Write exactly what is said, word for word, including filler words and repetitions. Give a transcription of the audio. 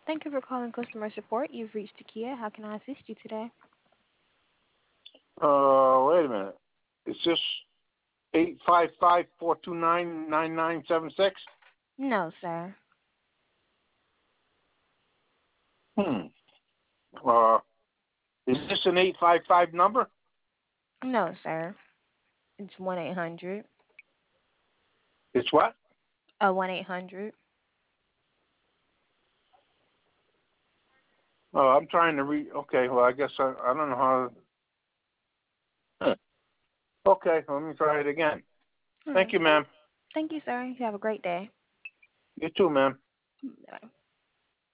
Thank you for calling customer support. You've reached Takia. How can I assist you today? Uh, wait a minute. Is this eight five five four two nine nine nine seven six? No, sir. Hmm. Uh, is this an eight five five number? No, sir. It's one eight hundred. It's what? Uh, one eight hundred. Oh, I'm trying to read. Okay, well, I guess I, I don't know how. Huh. Okay, let me try it again. All Thank right. you, ma'am. Thank you, sir. You have a great day. You too, ma'am. Bye.